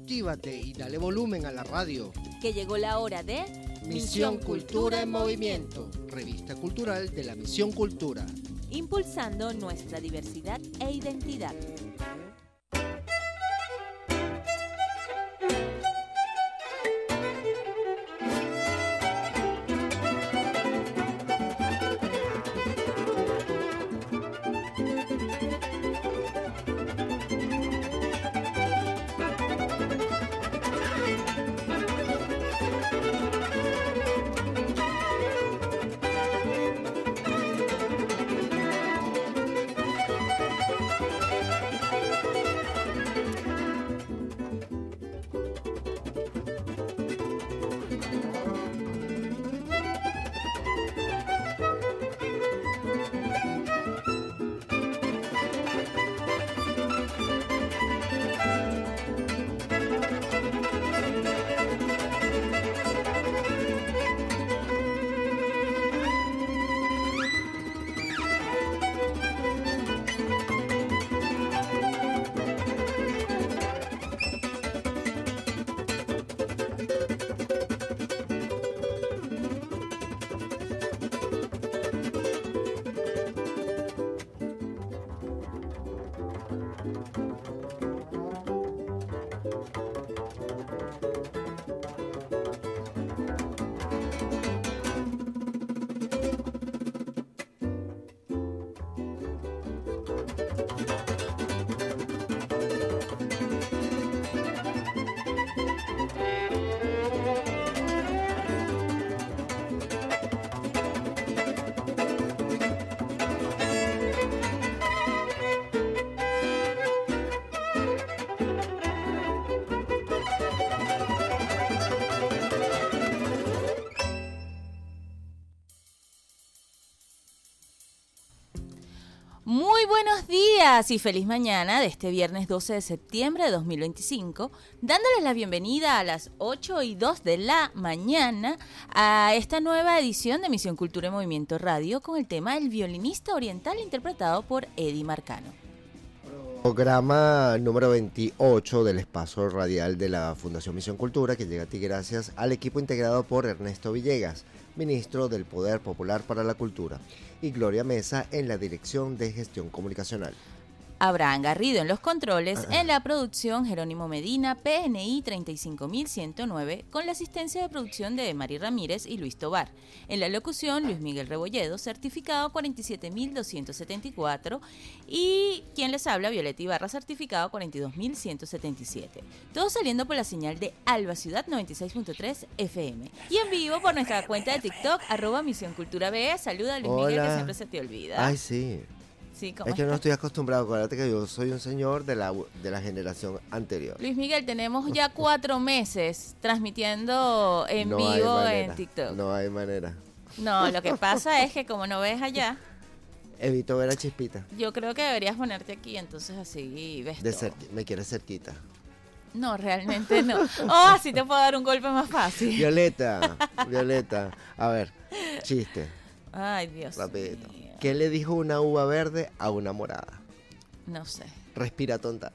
Motívate y dale volumen a la radio. Que llegó la hora de Misión Cultura en Movimiento, revista cultural de la Misión Cultura. Impulsando nuestra diversidad e identidad. Muy buenos días y feliz mañana de este viernes 12 de septiembre de 2025, dándoles la bienvenida a las 8:02 de la mañana a esta nueva edición de Misión Cultura en Movimiento Radio con el tema El violinista oriental interpretado por Eddie Marcano. Programa número 28 del espacio radial de la Fundación Misión Cultura, que llega a ti gracias al equipo integrado por Ernesto Villegas, ministro del Poder Popular para la Cultura, y Gloria Mesa en la Dirección de Gestión Comunicacional. Abraham Garrido en los controles, en la producción Jerónimo Medina, PNI 35109, con la asistencia de producción de Mari Ramírez y Luis Tobar. En la locución, Luis Miguel Rebolledo, certificado 47274, y quien les habla, Violeta Ibarra, certificado 42177. Todo saliendo por la señal de Alba Ciudad 96.3 FM. Y en vivo por nuestra cuenta de TikTok, @MisiónCulturaBE. Saluda a Luis Miguel, que siempre se te olvida. Ay, sí. Sí, es que no estoy acostumbrado, acuérdate que yo soy un señor de la generación anterior. Luis Miguel, tenemos ya 4 meses transmitiendo en vivo en TikTok. No hay manera. No, lo que pasa es que como no ves allá, evito ver a Chispita. Yo creo que deberías ponerte aquí, entonces así ves todo. Me quieres cerquita. No, realmente no. Oh, así te puedo dar un golpe más fácil. Violeta, a ver, chiste. Ay, Dios rapidito. Mío. ¿Qué le dijo una uva verde a una morada? No sé. Respira, tonta.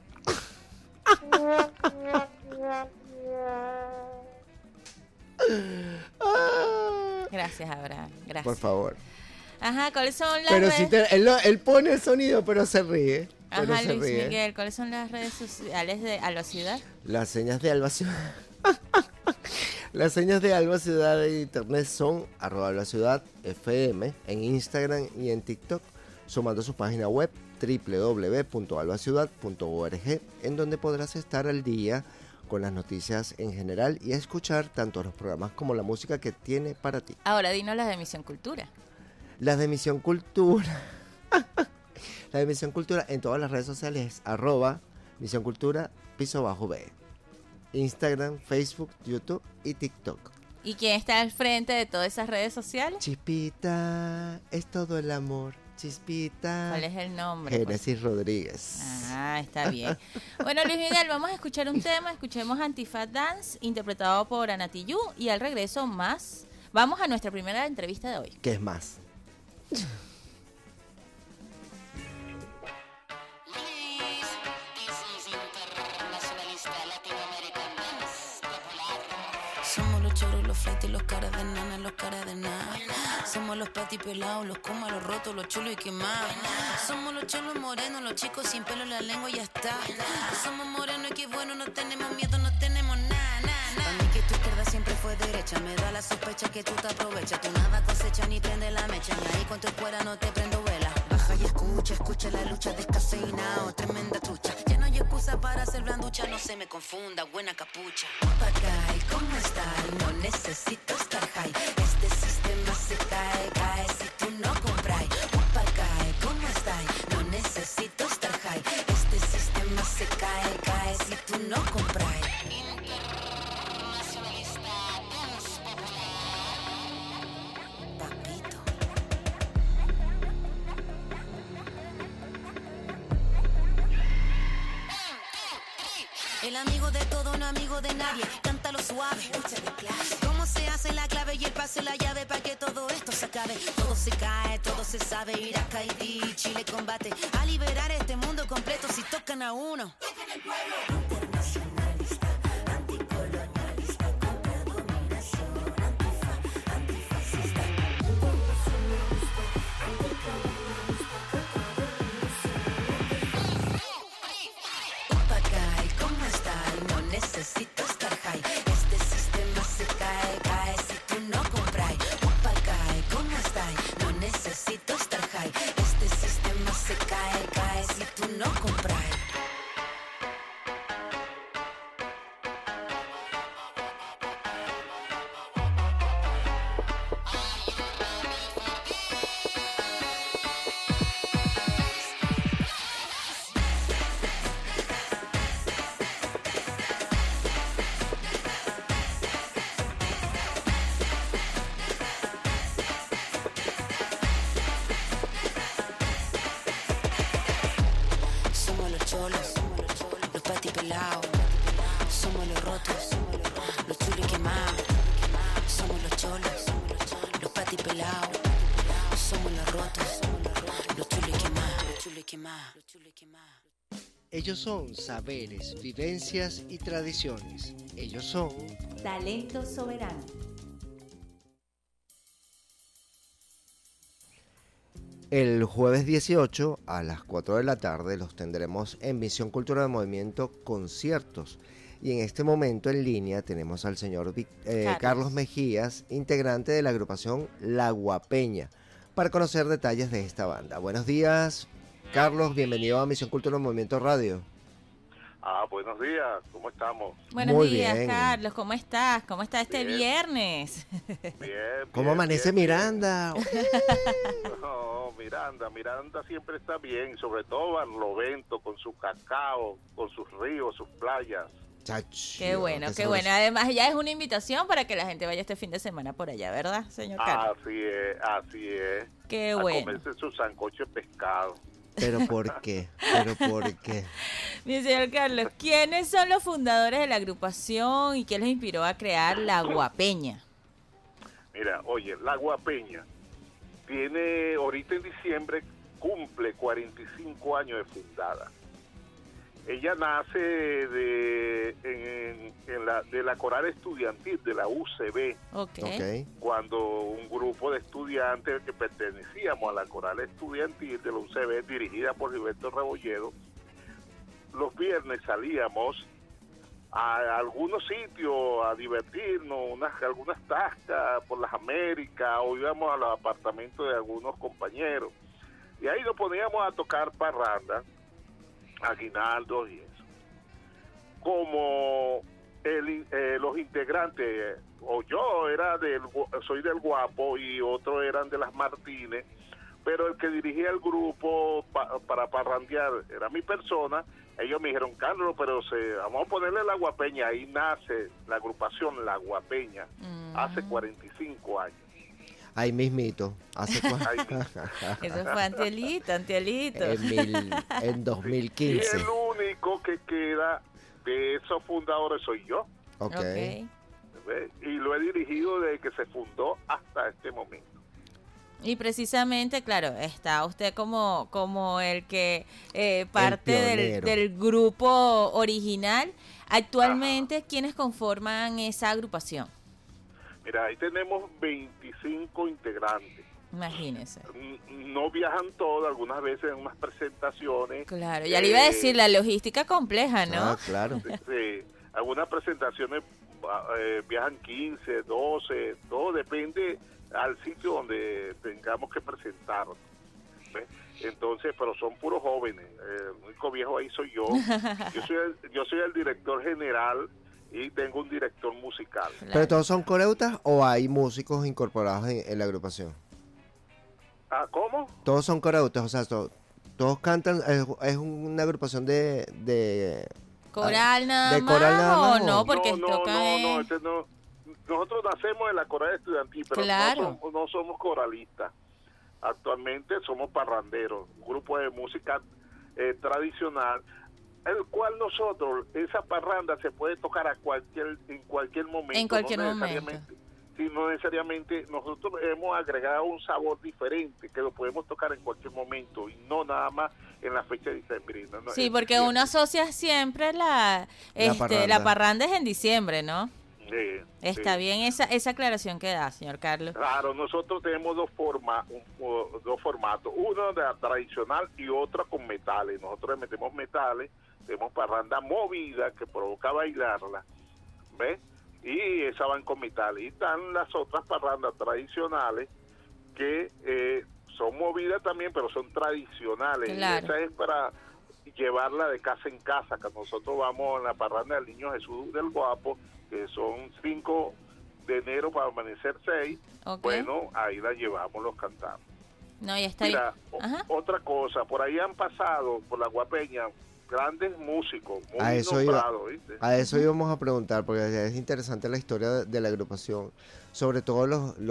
Gracias, Abraham. Gracias. Por favor. Ajá, ¿cuáles son las pero redes? Si él pone el sonido, pero se ríe. Ajá, Luis Miguel, ¿cuáles son las redes sociales de Alba Ciudad? Las señas de Alba Ciudad. Las señas de Alba Ciudad de internet son @AlbaCiudadFM en Instagram y en TikTok, sumando su página web www.albaciudad.org, en donde podrás estar al día con las noticias en general y escuchar tanto los programas como la música que tiene para ti. Ahora dinos las de Misión Cultura. Las de Misión Cultura. La de Misión Cultura en todas las redes sociales, @Misión Cultura _B. Instagram, Facebook, YouTube y TikTok. ¿Y quién está al frente de todas esas redes sociales? Chispita, es todo el amor. Chispita. ¿Cuál es el nombre? Génesis Rodríguez. Ah, está bien. Bueno, Luis Miguel, vamos a escuchar un tema. Escuchemos Antifaz Dance, interpretado por Anatiyu, y al regreso más. Vamos a nuestra primera entrevista de hoy. ¿Qué es más? This is Internacionalista Latinoamericana. choros, los flights y los caras de nana, los caras de nada. Somos los patis pelados, los comas, los rotos, los chulos y quemados. Somos los cholos morenos, los chicos sin pelo en la lengua y ya está. Somos morenos y qué bueno, no tenemos miedo, no tenemos nada, nada. Para mí que tu izquierda siempre fue derecha, me da la sospecha que tú te aprovechas. Tú nada cosecha ni prende la mecha, ni ahí con tu escuela no te prendo vela. Baja y escucha la lucha descafeinado, tremenda trucha. Ya no hay excusa para hacer blanducha, no se me confunda, buena capucha. Papagay, ¿cómo está? No necesito estar high, este sistema se cae si tú no compras. Papagay, ¿cómo está? No necesito estar high, este sistema se cae si tú no compras. Internacionalista, dance popular. Papito. El amigo de todo, no amigo de nadie. Cántalo suave. ¿Cómo se hace la clave y el pase la llave para que todo esto se acabe? Todo se cae, todo se sabe. Irak, Haití, Chile combate a liberar este mundo completo si tocan a uno. Internacionalista, anticolonialista, contra dominación, antifa, antifascista. Internacionalista, Papagay, ¿cómo está? No necesito estar high, este sistema se cae si tú no compras. Papagay, ¿cómo está? No necesito estar high, este sistema se cae si tú no compras. Somos los cholos, los patis pelados. Somos los rotos, los chulos y quemados. Somos los cholos, los patis pelados. Somos los rotos, los chulos y quemados. Los chulos y quemados, los chulos y quemados. Ellos son saberes, vivencias y tradiciones. Ellos son Talento soberano. El jueves 18 a las 4 de la tarde los tendremos en Misión Cultura de Movimiento Conciertos. Y en este momento en línea tenemos al señor Carlos Mejías, integrante de la agrupación La Guapeña, para conocer detalles de esta banda. Buenos días, Carlos, bienvenido a Misión Cultura de Movimiento Radio. Buenos días, ¿cómo estamos? Buenos Muy días, bien. Carlos, ¿cómo estás? ¿Cómo está este Bien. viernes? Bien. ¿Cómo amanece Miranda? No, Miranda siempre está bien, sobre todo Barlovento, con su cacao, con sus ríos, sus playas. Chacho, Qué bueno, qué bueno. Además, ya es una invitación para que la gente vaya este fin de semana por allá, ¿verdad, señor Carlos? Así es. Qué A bueno. comerse su sancocho de pescado. ¿Pero por qué? Mi señor Carlos, ¿quiénes son los fundadores de la agrupación y qué les inspiró a crear La Guapeña? Mira, oye, La Guapeña tiene, ahorita en diciembre, cumple 45 años de fundada. Ella nace de la coral estudiantil de la UCB, Ok. cuando un grupo de estudiantes que pertenecíamos a la coral estudiantil de la UCB, dirigida por Gilberto Rebolledo, los viernes salíamos a algunos sitios a divertirnos, algunas tascas por las Américas, o íbamos a los apartamentos de algunos compañeros, y ahí nos poníamos a tocar parranda, aguinaldos y eso. Como los integrantes, o yo soy del Guapo y otros eran de las Martínez, pero el que dirigía el grupo para parrandear era mi persona. Ellos me dijeron, Carlos, pero vamos a ponerle La Guapeña. Ahí nace la agrupación La Guapeña, hace 45 años. Ahí mismito. Eso fue Antielito. En 2015. Y el único que queda de esos fundadores soy yo. Ok. ¿Ves? Y lo he dirigido desde que se fundó hasta este momento. Y precisamente, claro, está usted como el que parte del grupo original. Actualmente, ¿quiénes conforman esa agrupación? Mira, ahí tenemos 25 integrantes. Imagínese. No viajan todos, algunas veces en unas presentaciones. Claro, ya le iba a decir, la logística compleja, ¿no? Ah, claro. Sí, algunas presentaciones viajan 15, 12, todo depende al sitio donde tengamos que presentarnos. ¿Ves? Entonces, pero son puros jóvenes. El único viejo ahí soy yo. Yo soy el director general y tengo un director musical. Claro. ¿Pero todos son coreutas o hay músicos incorporados en la agrupación? Ah, ¿cómo? Todos son coreutas, o sea, todos cantan, es una agrupación de ¿Coral nada de más coral nada más, o no? o- Porque no, nosotros nacemos en la coral estudiantil, pero Claro. no somos coralistas. Actualmente somos parranderos, un grupo de música tradicional, el cual nosotros, esa parranda se puede tocar en cualquier momento. En cualquier no momento. necesariamente- Sí, no necesariamente, nosotros hemos agregado un sabor diferente que lo podemos tocar en cualquier momento y no nada más en la fecha de diciembre. No, Sí, porque uno asocia siempre la parranda es en diciembre, ¿no? Está bien esa aclaración que da, señor Carlos. Claro, nosotros tenemos dos formatos, uno de la tradicional y otro con metales. Nosotros le metemos metales, tenemos parranda movida que provoca bailarla, ¿ves? Y esa van con metales. Y están las otras parrandas tradicionales que son movidas también, pero son tradicionales. Claro. Y esa es para llevarla de casa en casa, que nosotros vamos en la parranda del Niño Jesús del Guapo, que son 5 de enero para amanecer 6. Ok. Bueno, ahí la llevamos, los cantamos. No, ya está Mira, bien. Ajá. otra cosa, por ahí han pasado, por la Guapeña, grandes músicos, muy A eso nombrados, ¿viste? A eso íbamos a preguntar, porque es interesante la historia de la agrupación, sobre todo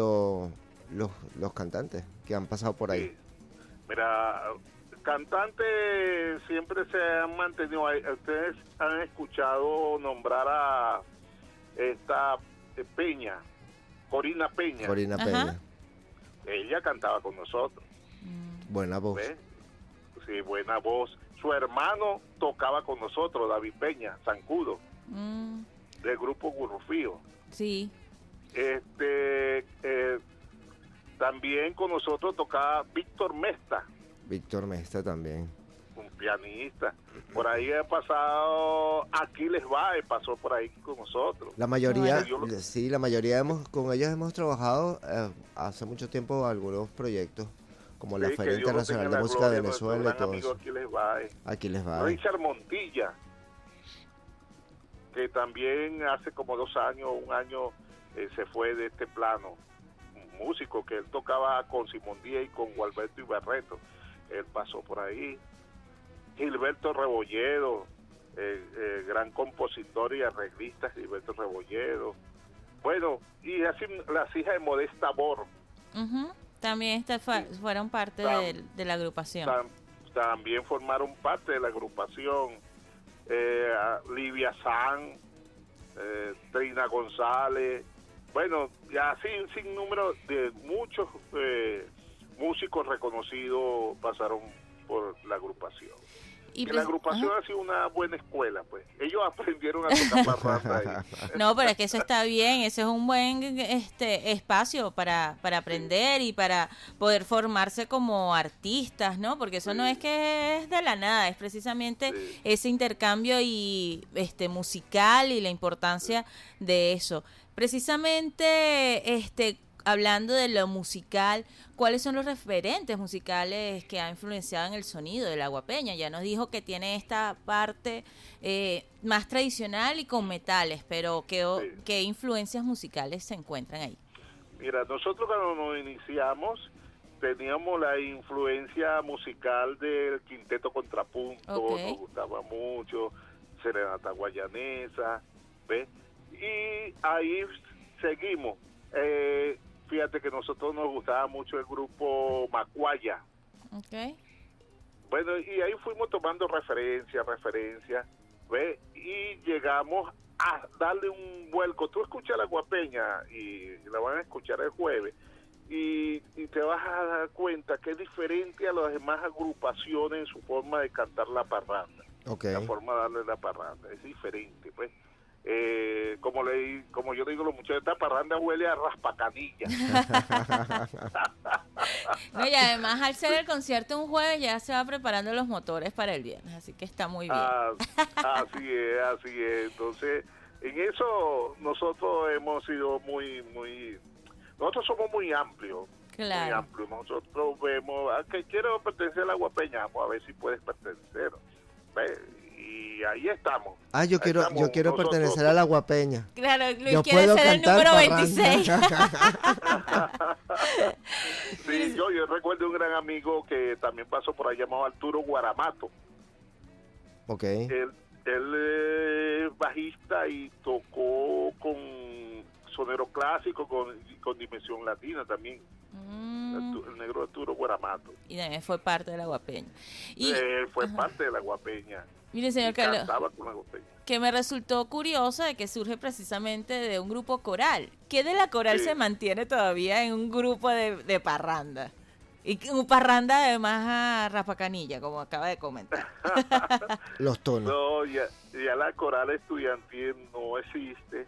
los cantantes que han pasado por ahí. Sí. Mira, cantantes siempre se han mantenido ahí. Ustedes han escuchado nombrar a esta Peña, Corina Peña. Corina Ajá. Peña, Ella cantaba con nosotros, buena voz. ¿ves? Sí, buena voz. Su hermano tocaba con nosotros, David Peña, Zancudo, Mm, del grupo Gurrufío. sí. También con nosotros tocaba Víctor Mesta, Víctor Mesta también. un pianista. Por ahí ha pasado Aquiles Bae, pasó por ahí con nosotros. La mayoría, Bueno. sí, la mayoría con ellos hemos trabajado hace mucho tiempo algunos proyectos, como la Sí, que Feria Dios lo Internacional tenga de en la Música de gloria, nuestro Venezuela y gran todo amigo eso. Aquiles Bae. Aquí les va. Richard Montilla, que también hace como 2 años, 1 año, se fue de este plano. Un músico que él tocaba con Simón Díaz y con Gualberto Ibarreto. Él pasó por ahí. Gilberto Rebolledo, gran compositor y arreglista, Gilberto Rebolledo. Bueno, y así las hijas de Modesta Bor. Ujú. También fueron parte de la agrupación. También formaron parte de la agrupación. Livia San, Trina González, bueno, y así un sinnúmero de muchos músicos reconocidos pasaron por la agrupación. Y la agrupación ha sido una buena escuela, pues. Ellos aprendieron a tocar parranda ahí. No, pero es que eso está bien, ese es un buen espacio para aprender y para poder formarse como artistas, ¿no? Porque eso no es que es de la nada, es precisamente ese intercambio y musical y la importancia de eso. Precisamente hablando de lo musical, ¿cuáles son los referentes musicales que ha influenciado en el sonido de la Guapeña? Ya nos dijo que tiene esta parte más tradicional y con metales, pero ¿qué influencias musicales se encuentran ahí? Mira, nosotros cuando nos iniciamos teníamos la influencia musical del Quinteto Contrapunto, nos gustaba mucho, Serenata Guayanesa, ¿ves? Y ahí seguimos. Fíjate que nosotros nos gustaba mucho el grupo Macuaya. Okay. Bueno, y ahí fuimos tomando referencia, ¿ves? Y llegamos a darle un vuelco. Tú escuchas la Guapeña y la van a escuchar el jueves y te vas a dar cuenta que es diferente a las demás agrupaciones en su forma de cantar la parranda. Okay. La forma de darle la parranda es diferente, pues. Como como yo digo, los muchachos, esta parranda huele a raspacanilla. No, y además al ser el concierto un jueves ya se va preparando los motores para el viernes, así que está muy bien. Así es. Entonces, en eso nosotros hemos sido nosotros somos muy amplios. Claro. Muy amplios. Nosotros vemos, que quiero pertenecer a la Guapeña, vamos a ver si puedes pertenecer. ¿Ves? Y ahí estamos. Yo quiero nosotros, pertenecer a la Guapeña. Claro, Luis Yo quiere puedo ser el cantar número parranda. 26. Sí, yo recuerdo un gran amigo que también pasó por ahí llamado Arturo Guaramato. Ok. Él es bajista y tocó con sonero clásico, con dimensión latina también. El negro Arturo Guaramato. Y también fue parte de la Guapeña. Él fue parte de la Guapeña. Mire, señor Carlos, Cantaba con la Guapeña. que me resultó curioso de que surge precisamente de un grupo coral. ¿Qué de la coral Sí. se mantiene todavía en un grupo de parranda? Y un parranda además a raspacanilla, como acaba de comentar. Los tonos. No, ya la coral estudiantil no existe.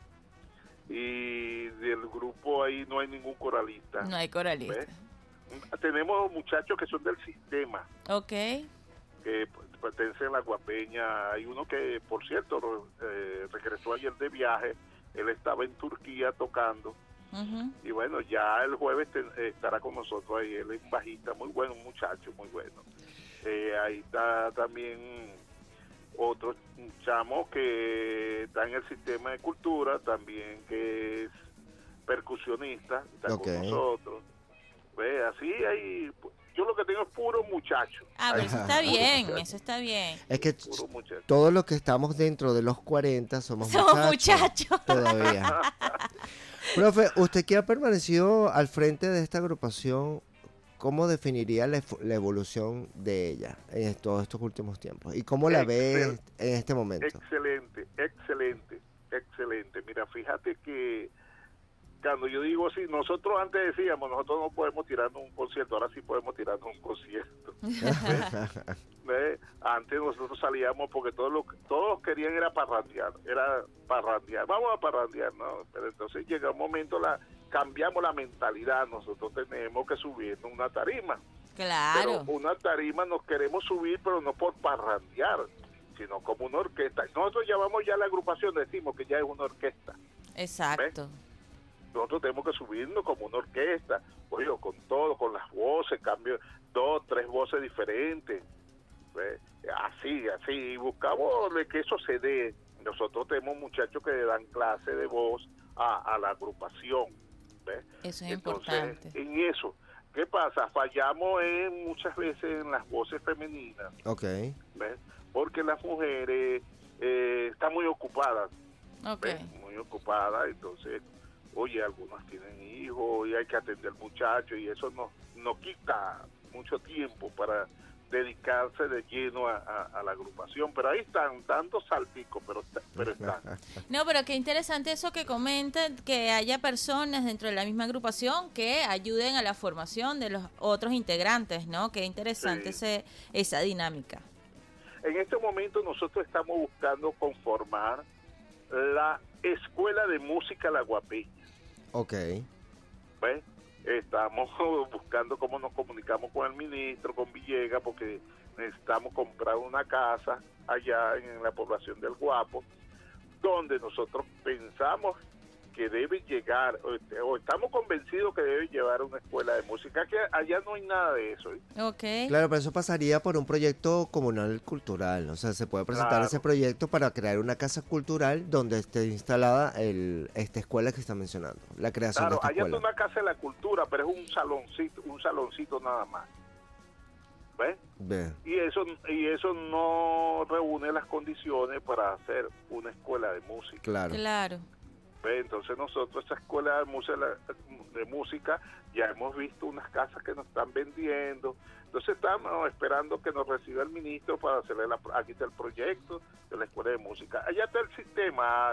Y del grupo ahí no hay ningún coralista. No hay coralista. ¿Ves? Tenemos muchachos que son del sistema, Ok. que pertenecen a la Guapeña. Hay uno que, por cierto, regresó ayer de viaje. Él estaba en Turquía tocando. Ujú. Y bueno, ya el jueves estará con nosotros ahí. Él es un bajista muy bueno, un muchacho muy bueno. Ahí está también otro chamo que está en el sistema de cultura, también que es percusionista, está Ok. con nosotros. Así hay, yo lo que tengo es puro muchacho. Pero eso está bien, eso está bien. Es que Puro muchacho. todos los que estamos dentro de los 40 somos Somos muchachos. muchachos. Todavía. Profe, usted que ha permanecido al frente de esta agrupación, ¿cómo definiría la evolución de ella en todos estos últimos tiempos? ¿Y cómo la ve en este momento? Excelente. Mira, fíjate que cuando yo digo así, nosotros antes decíamos, nosotros no podemos tirarnos un concierto, ahora sí podemos tirarnos un concierto. ¿Ves? Antes nosotros salíamos porque todos querían era parrandear, vamos a parrandear, ¿no? Pero entonces llega un momento, cambiamos la mentalidad, nosotros tenemos que subirnos una tarima. Claro. Pero una tarima nos queremos subir, pero no por parrandear, sino como una orquesta. Nosotros llamamos ya la agrupación, decimos que ya es una orquesta. Exacto. Nosotros tenemos que subirnos como una orquesta, oye, con todo, con las voces, cambio 2, 3 voces diferentes, ¿ves? Así, y buscamos que eso se dé. Nosotros tenemos muchachos que le dan clase de voz a la agrupación, ¿ves? Eso es Entonces, importante. en eso, ¿qué pasa? Fallamos muchas veces en las voces femeninas, Ok. ¿ves? Porque las mujeres están muy ocupadas, Ok. ¿ves? Muy ocupadas, entonces, oye, algunas tienen hijos y hay que atender muchachos y eso nos quita mucho tiempo para dedicarse de lleno a la agrupación, pero ahí están dando salticos, pero están. No, pero qué interesante eso que comentan, que haya personas dentro de la misma agrupación que ayuden a la formación de los otros integrantes, ¿no? Qué interesante Sí. esa dinámica. En este momento nosotros estamos buscando conformar la Escuela de Música La Guapeña. Ok. ¿Ves? Estamos buscando cómo nos comunicamos con el ministro, con Villegas, porque necesitamos comprar una casa allá en la población del Guapo, donde nosotros pensamos que debe llegar, o estamos convencidos que debe llevar una escuela de música, que allá no hay nada de eso. Ok. Claro, pero eso pasaría por un proyecto comunal cultural, ¿no? O sea, se puede presentar Claro. ese proyecto para crear una casa cultural donde esté instalada esta escuela que está mencionando, la creación Claro, de esta allá es escuela. una casa de la cultura, pero es un saloncito nada más. ¿Ves? Ve. Y eso no reúne las condiciones para hacer una escuela de música. Claro. Claro. ¿Ves? Entonces nosotros, esta escuela de música, ya hemos visto unas casas que nos están vendiendo. Entonces estamos esperando que nos reciba el ministro para hacerle aquí está el proyecto de la escuela de música. Allá está el sistema,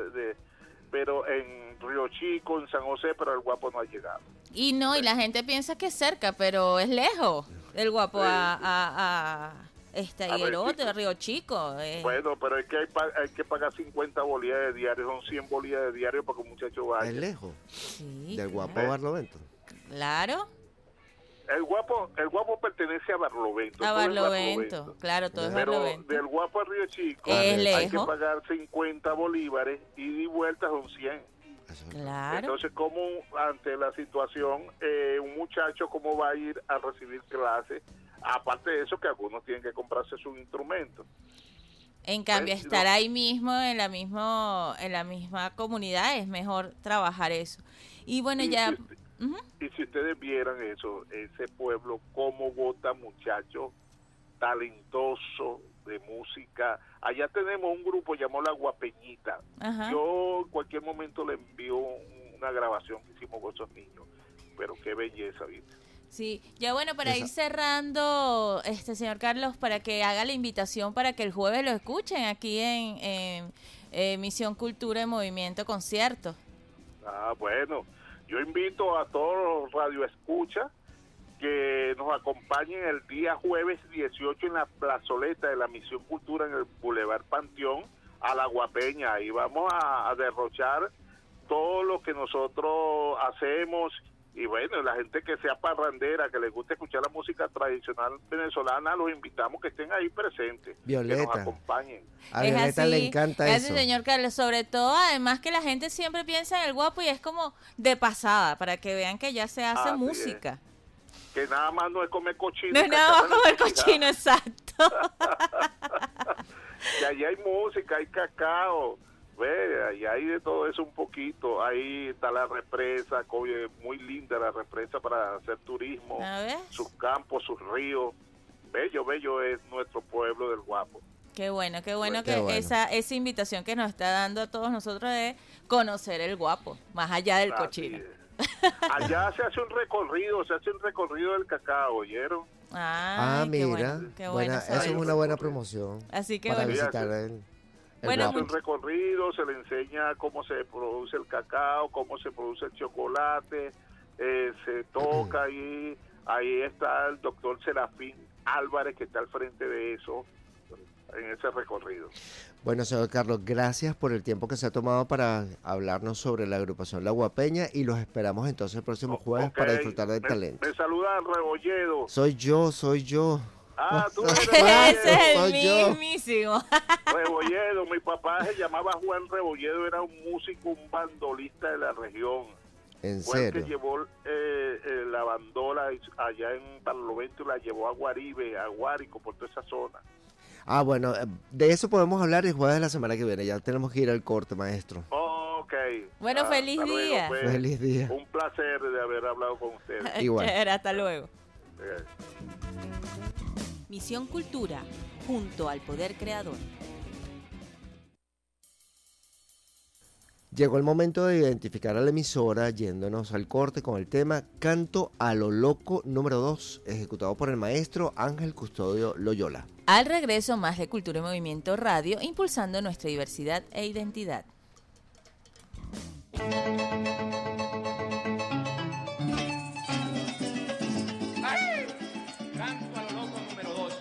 pero en Río Chico, en San José, pero el Guapo no ha llegado. Y la gente piensa que es cerca, pero es lejos el Guapo Sí. a A ver, Higuerote, chicos. Río Chico. Bueno, pero es que hay que pagar 50 bolívares diarios, son 100 bolívares diarios para que un muchacho vaya. Es lejos. Sí, Del Guapo claro. Barlovento. Claro, El guapo pertenece a Barlovento. a todo es Barlovento. Claro, todo es Pero Barlovento. del Guapo a Río Chico Es hay que lejos. pagar 50 bolívares y de vuelta son 100. Eso es. Claro. Entonces, ¿cómo ante la situación un muchacho cómo va a ir a recibir clases? Aparte de eso, que algunos tienen que comprarse sus instrumentos. En cambio, Pues, estar no. ahí mismo, en la misma comunidad, es mejor trabajar eso. Y bueno, Y ya... si usted- Ujú. Y si ustedes vieran eso, ese pueblo, cómo vota muchachos talentosos de música. Allá tenemos un grupo llamado La Guapeñita. Ajá. Yo en cualquier momento le envío una grabación que hicimos con esos niños. Pero qué belleza, ¿viste? Sí, ya bueno, para Esa- ir cerrando, señor Carlos, para que haga la invitación para que el jueves lo escuchen aquí en Misión Cultura en Movimiento Concierto. Ah, bueno. Yo invito a todos los radioescuchas que nos acompañen el día jueves 18 en la plazoleta de la Misión Cultura en el Boulevard Panteón a La Guapeña. Ahí vamos a derrochar todo lo que nosotros hacemos. Y bueno, la gente que sea parrandera, que les guste escuchar la música tradicional venezolana, los invitamos que estén ahí presentes, que Violeta. nos acompañen. A Es Violeta así, le encanta es eso. así, señor Carlos, sobre todo, además que la gente siempre piensa en el Guapo y es como de pasada, para que vean que ya se hace Así música. Que nada más no es comer cochino. No es y nada más cacao comer en la cochino, exacto. Y allí hay música, hay cacao, ve, ahí hay de todo eso un poquito. Ahí está la represa, muy linda la represa para hacer turismo, A ver, sus campos, sus ríos. Bello, bello es nuestro pueblo del Guapo. qué bueno Qué que bueno. esa invitación que nos está dando a todos nosotros de conocer el Guapo, más allá del Así cochino. es. Allá se hace un recorrido del cacao, ¿oyeron? Ah, Ay, qué mira. bueno, qué bueno Buena- eso es saber. una buena promoción Así que para bueno. visitar el Bueno, Se hace Guapo. un recorrido, se le enseña cómo se produce el cacao, cómo se produce el chocolate, se toca ahí está el doctor Serafín Álvarez que está al frente de eso, en ese recorrido. Bueno, señor Carlos, gracias por el tiempo que se ha tomado para hablarnos sobre la agrupación La Guapeña y los esperamos entonces el próximo jueves Ok, para disfrutar del talento. Me saluda Rebolledo. Soy yo. Ah, tú eres Ese es el Soy yo. mismísimo. Rebolledo. Mi papá se llamaba Juan Rebolledo, era un músico, un bandolista de la región. En Fue el que serio. llevó la bandola allá en Barlovento y la llevó a Guaribe, a Guárico, por toda esa zona. Ah, bueno, de eso podemos hablar el jueves de la semana que viene. Ya tenemos que ir al corte, maestro. Ok. Bueno, feliz hasta luego, día. pues. Feliz día. Un placer de haber hablado con ustedes. Igual. Chévere, hasta luego. Eh. Misión Cultura, junto al Poder Creador. Llegó el momento de identificar a la emisora yéndonos al corte con el tema Canto a lo Loco número 2, ejecutado por el maestro Ángel Custodio Loyola. Al regreso, más de Cultura y Movimiento Radio, impulsando nuestra diversidad e identidad. ¡Ay! Canto a lo loco número 2.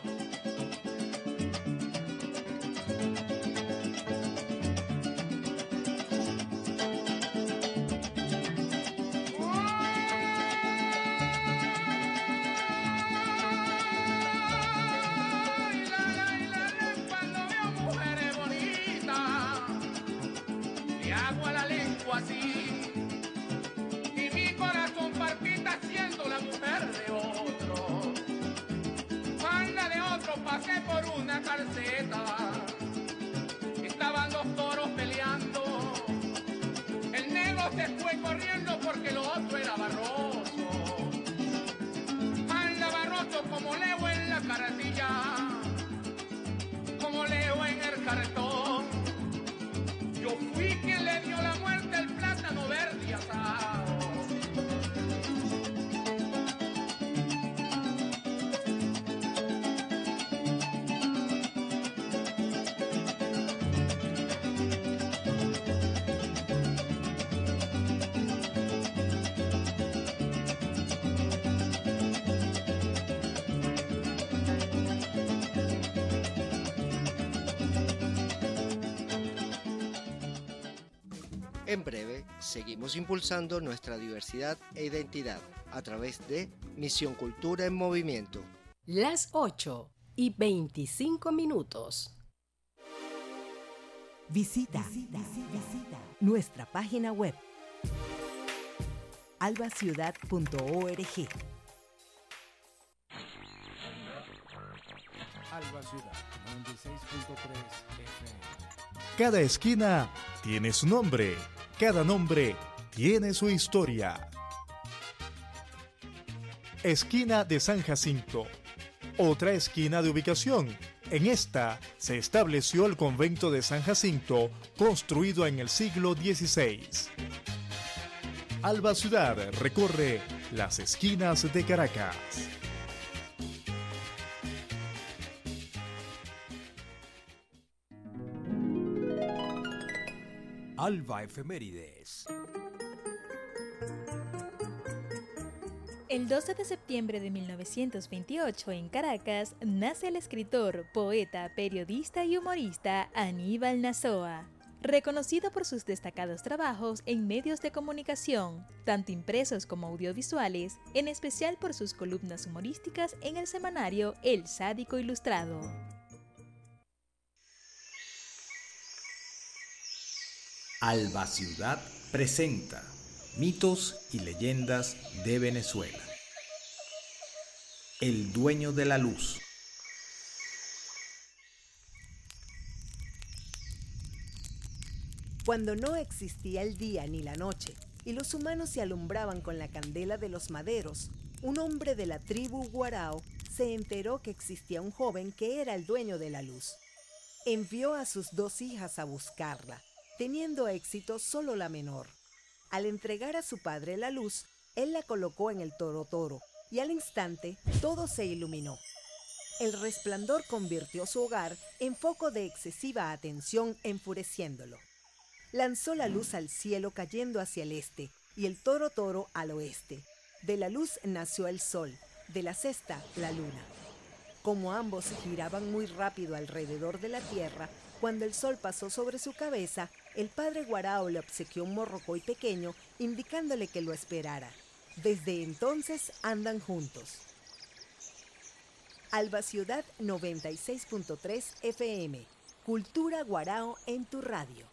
Cuando veo mujeres bonitas, le hago a la lengua así. Y mi corazón palpita siendo la mujer de otro. Banda de otro pasé por una calceta. Estaban dos toros peleando. El negro se fue corriendo porque el otro era barroso. Anda barroso como leo en la carretilla, como leo en el carretón. Yo fui quien le dio la muerte al plátano verde En breve, seguimos impulsando nuestra diversidad e identidad a través de Misión Cultura en Movimiento. Las 8:25. Visita nuestra página web albaciudad.org. Alba Ciudad 96.3 FM. Cada esquina tiene su nombre, cada nombre tiene su historia. Esquina de San Jacinto, otra esquina de ubicación. En esta se estableció el convento de San Jacinto, construido en el siglo XVI. Alba Ciudad recorre las esquinas de Caracas. Alba Efemérides. El 12 de septiembre de 1928 en Caracas nace el escritor, poeta, periodista y humorista Aníbal Nazoa, reconocido por sus destacados trabajos en medios de comunicación, tanto impresos como audiovisuales, en especial por sus columnas humorísticas en el semanario El Sádico Ilustrado. Alba Ciudad presenta Mitos y leyendas de Venezuela. El dueño de la luz. Cuando no existía el día ni la noche y los humanos se alumbraban con la candela de los maderos, un hombre de la tribu Guarao se enteró que existía un joven que era el dueño de la luz. Envió a sus 2 hijas a buscarla, teniendo éxito solo la menor. Al entregar a su padre la luz, él la colocó en el toro y al instante todo se iluminó. El resplandor convirtió su hogar en foco de excesiva atención, enfureciéndolo. Lanzó la luz al cielo cayendo hacia el este y el toro al oeste. De la luz nació el sol, de la cesta la luna. Como ambos giraban muy rápido alrededor de la tierra, cuando el sol pasó sobre su cabeza, el padre Guarao le obsequió un morrocoy pequeño, indicándole que lo esperara. Desde entonces andan juntos. Alba Ciudad 96.3 FM. Cultura Guarao en tu radio.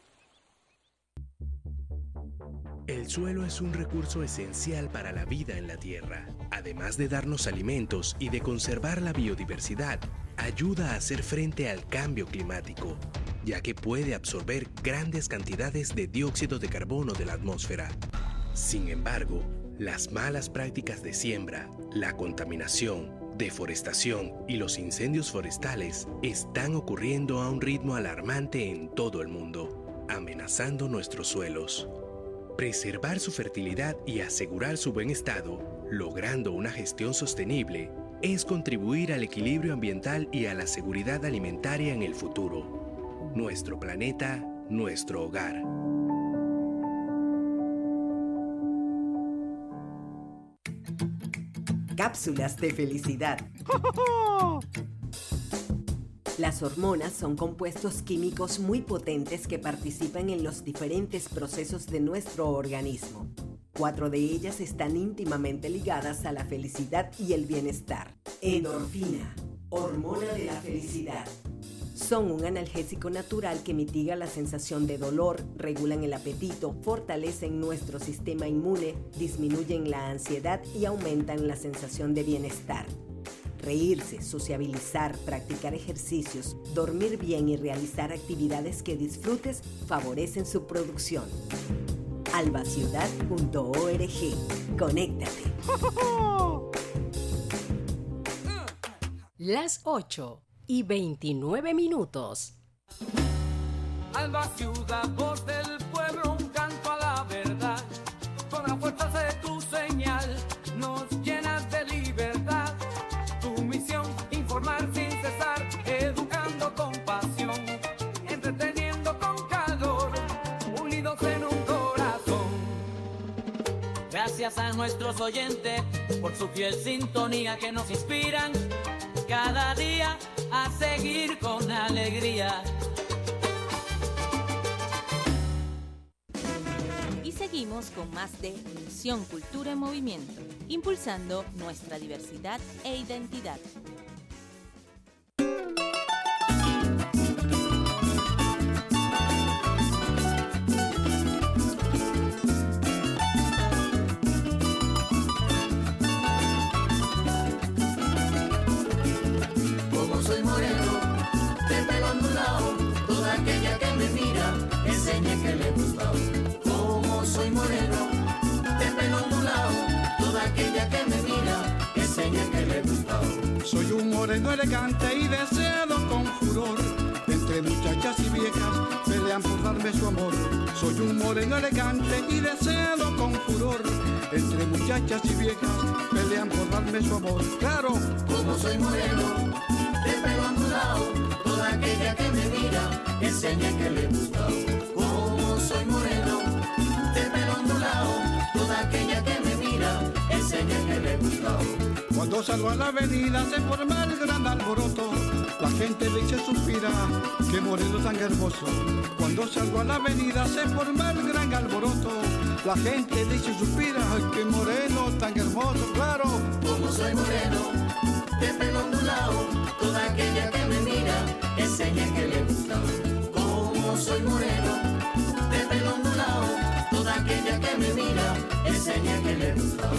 El suelo es un recurso esencial para la vida en la tierra. Además de darnos alimentos y de conservar la biodiversidad, ayuda a hacer frente al cambio climático, ya que puede absorber grandes cantidades de dióxido de carbono de la atmósfera. Sin embargo, las malas prácticas de siembra, la contaminación, deforestación y los incendios forestales están ocurriendo a un ritmo alarmante en todo el mundo, amenazando nuestros suelos. Preservar su fertilidad y asegurar su buen estado, logrando una gestión sostenible, es contribuir al equilibrio ambiental y a la seguridad alimentaria en el futuro. Nuestro planeta, nuestro hogar. Cápsulas de felicidad. Las hormonas son compuestos químicos muy potentes que participan en los diferentes procesos de nuestro organismo. 4 de ellas están íntimamente ligadas a la felicidad y el bienestar. Endorfina, hormona de la felicidad. Son un analgésico natural que mitiga la sensación de dolor, regulan el apetito, fortalecen nuestro sistema inmune, disminuyen la ansiedad y aumentan la sensación de bienestar. Reírse, sociabilizar, practicar ejercicios, dormir bien y realizar actividades que disfrutes favorecen su producción. albaciudad.org. Conéctate. Las 8:29. Alba Ciudad, voz del pueblo, un canto a la verdad. Con la fuerza de tu señal nos llenas de libertad. Tu misión, informar sin cesar, educando con pasión, entreteniendo con calor, unidos en un corazón. Gracias a nuestros oyentes por su fiel sintonía que nos inspiran cada día a seguir con alegría. Seguimos con más de Misión Cultura en Movimiento, impulsando nuestra diversidad e identidad. Como soy moreno, de pelo ondulado, toda aquella que me mira, enseña que le he gustado. Como soy moreno, de pelo ondulado, toda aquella que me mira, enseña que le he gustado. Soy un moreno elegante y deseado con furor. Entre muchachas y viejas pelean por darme su amor. Soy un moreno elegante y deseado con furor. Entre muchachas y viejas pelean por darme su amor. Claro, como soy moreno, de pelo ondulado, toda aquella que me mira, enseña que le he gustado. Como soy moreno, de pelo ondulado, toda aquella que me mira, enseña que le he gustado. cuando salgo a la avenida se forma el gran alboroto. La gente dice suspira, qué moreno tan hermoso. Cuando salgo a la avenida se forma el gran alboroto. La gente dice suspira, qué moreno tan hermoso. Claro, como soy moreno, de pelo ondulado, toda aquella que me mira, enseña que le he gustado. Como soy moreno, de pelo ondulado, toda aquella que me mira, enseña que le he gustado.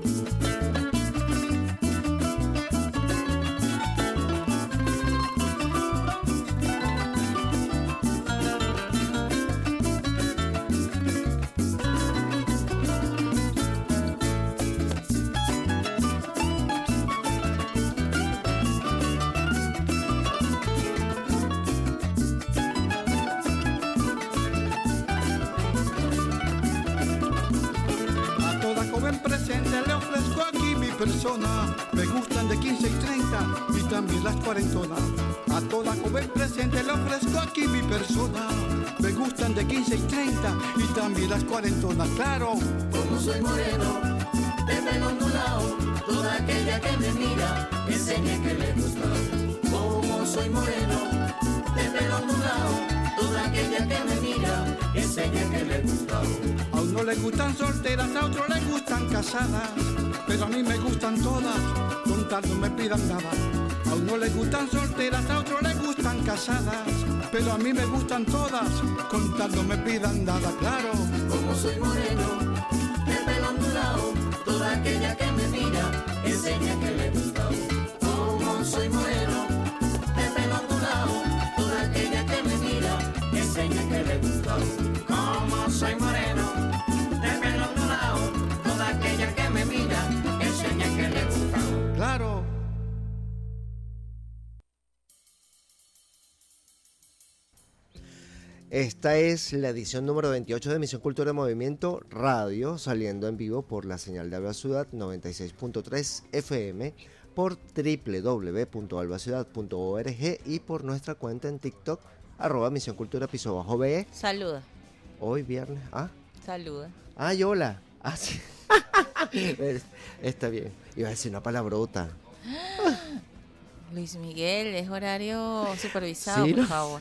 Persona, me gustan de 15 y 30 y también las cuarentonas. A toda joven presente le ofrezco aquí mi persona. Me gustan de 15 y 30 y también las cuarentonas. Claro, como soy moreno, de pelo ondulado, toda aquella que me mira, enseña que le he gustado. Como soy moreno, de pelo ondulado, toda aquella que me mira, enseña que le he gustado. A uno le gustan solteras, a otro le gustan casadas, pero a mí me gustan todas, con tal no me pidan nada. A uno le gustan solteras, a otro le gustan casadas, pero a mí me gustan todas, con tal no me pidan nada. Claro, como soy moreno, de pelo ondulado, toda aquella que me mira, enseña que le he gustado. Como soy moreno, de pelo ondulado, toda aquella que me mira, enseña que le he gustado. Como soy moreno, de pelo ondulado, toda aquella que me mira, enseña que le he gustado. Claro. Esta es la edición número 28 de Misión Cultura en Movimiento Radio, saliendo en vivo por la señal de Alba Ciudad 96.3 FM, por www.albaciudad.org y por nuestra cuenta en TikTok, @MisiónCultura_BE. Saluda. Hoy viernes, Saluda. Ay, hola. Sí. Está bien. Iba a decir una palabrota. Luis Miguel, es horario supervisado, Sí, por ¿no? favor.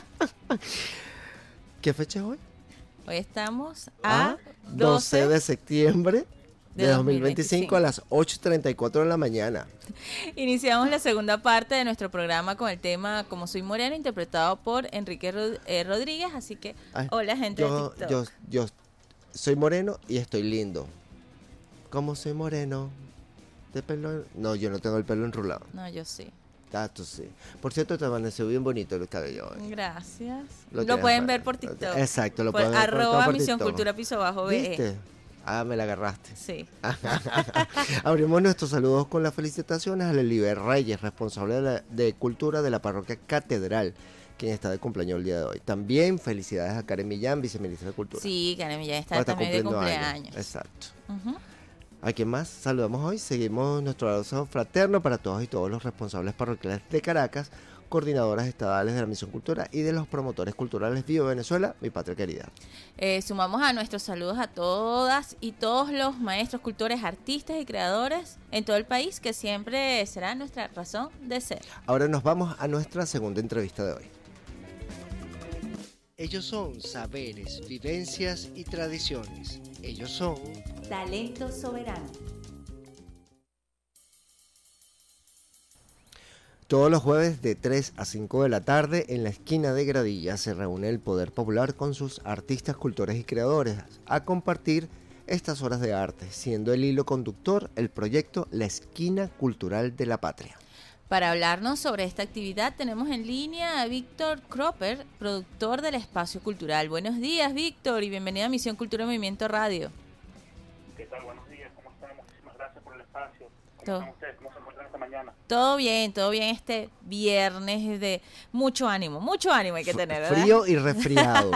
¿Qué fecha es hoy? Hoy estamos a 12 de septiembre de 2025 a las 8:34 de la mañana. Iniciamos la segunda parte de nuestro programa con el tema Como soy moreno, interpretado por Enrique Rodríguez. Así que, hola gente de TikTok. Yo soy moreno y estoy lindo. ¿Cómo soy moreno? ¿De pelo? No, yo no tengo el pelo enrulado. No, yo sí. Tú sí. Por cierto, te amaneció bien bonito el cabello hoy. Gracias. Lo Lo pueden tienes ver por TikTok. Exacto, lo por pueden ver por Misión TikTok. Cultura_BE. ¿Viste? Me la agarraste. Sí. Abrimos nuestros saludos con las felicitaciones a Leliber Reyes, responsable de Cultura de la Parroquia Catedral, quien está de cumpleaños el día de hoy. También felicidades a Karen Millán, viceministra de Cultura. Sí, Karen Millán está también de cumpleaños. Años. Exacto. ¿A quién más saludamos hoy? Seguimos nuestro abrazo fraterno para todos y todos los responsables parroquiales de Caracas, coordinadoras estadales de la Misión Cultura y de los promotores culturales Viva Venezuela, mi patria querida. Sumamos a nuestros saludos a todas y todos los maestros, cultores, artistas y creadores en todo el país, que siempre será nuestra razón de ser. Ahora nos vamos a nuestra segunda entrevista de hoy. Ellos son saberes, vivencias y tradiciones. Ellos son Talento Soberano. Todos los jueves de 3 a 5 de la tarde en la esquina de Gradilla se reúne el Poder Popular con sus artistas, cultores y creadores a compartir estas horas de arte, siendo el hilo conductor el proyecto La Esquina Cultural de la Patria. Para hablarnos sobre esta actividad tenemos en línea a Víctor Cropper, productor del Espacio Cultural. Buenos días, Víctor, y bienvenido a Misión Cultura y Movimiento Radio. ¿Qué tal? Buenos días, ¿cómo están? Muchísimas gracias por el espacio. ¿Cómo están ustedes? ¿Cómo se encuentran esta mañana? Todo bien este viernes de mucho ánimo hay que tener, ¿verdad? Frío y resfriado.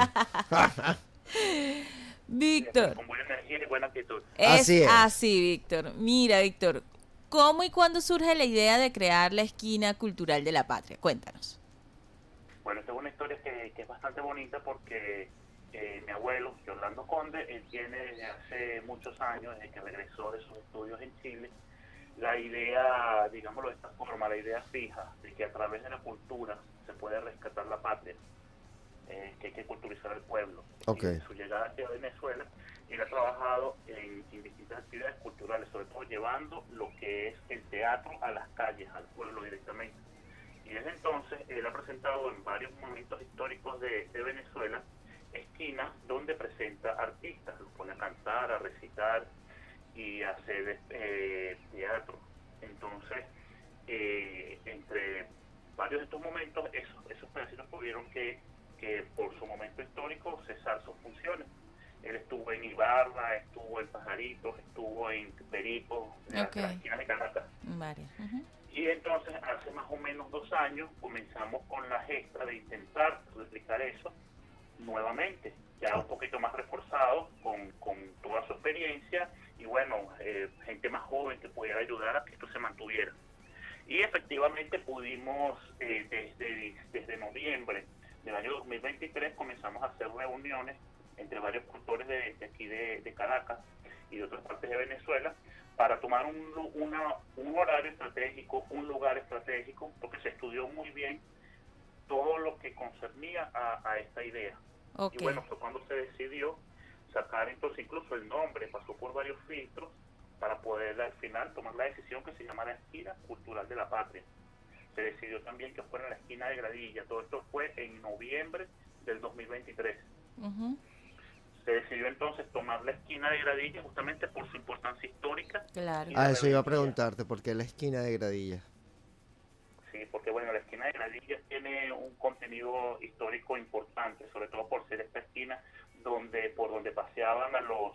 Víctor. Con buena energía y buena actitud. Así es. Así, Víctor. Mira, Víctor, ¿cómo y cuándo surge la idea de crear la Esquina Cultural de la Patria? Cuéntanos. Bueno, esta es una historia que es bastante bonita porque mi abuelo, Orlando Conde, él tiene desde hace muchos años, desde que regresó de sus estudios en Chile, la idea, digámoslo de esta forma, la idea fija de que a través de la cultura se puede rescatar la patria, que hay que culturizar al pueblo. Okay. Y su llegada aquí a Venezuela, él ha trabajado en distintas actividades culturales, sobre todo llevando lo que es el teatro a las calles, al pueblo directamente. Y desde entonces él ha presentado en varios momentos históricos de Venezuela esquinas donde presenta artistas, los pone a cantar, a recitar y a hacer teatro. Entonces, entre varios de estos momentos, esos pedacitos tuvieron que por su momento histórico cesar sus funciones. Él estuvo en Ibarra, estuvo en Pajaritos, estuvo en Perico, en las esquinas de Caracas. Varias. Y entonces, hace más o menos 2 años, comenzamos con la gesta de intentar replicar eso nuevamente, ya un poquito más reforzado, con toda su experiencia, y bueno, gente más joven que pudiera ayudar a que esto se mantuviera. Y efectivamente pudimos, desde noviembre del año 2023, comenzamos a hacer reuniones entre varios cultores de aquí de Caracas y de otras partes de Venezuela, para tomar un horario estratégico, un lugar estratégico, porque se estudió muy bien todo lo que concernía a esta idea. Okay. Y bueno, fue cuando se decidió sacar entonces incluso el nombre, pasó por varios filtros para poder al final tomar la decisión que se llama la Esquina Cultural de la Patria. Se decidió también que fuera en la esquina de Gradilla. Todo esto fue en noviembre del 2023. Se decidió entonces tomar la esquina de Gradilla justamente por su importancia histórica. Claro. Eso iba a preguntarte, ¿por qué la esquina de Gradilla? Sí, porque bueno, la esquina de Gradilla tiene un contenido histórico importante, sobre todo por ser esta esquina por donde paseaban a los